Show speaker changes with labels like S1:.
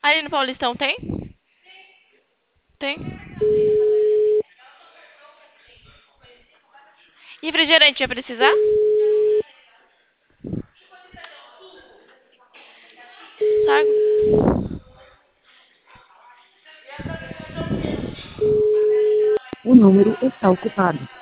S1: Ali no Paulistão tem? Tem. Refrigerante ia precisar? Sabe?
S2: O número está ocupado.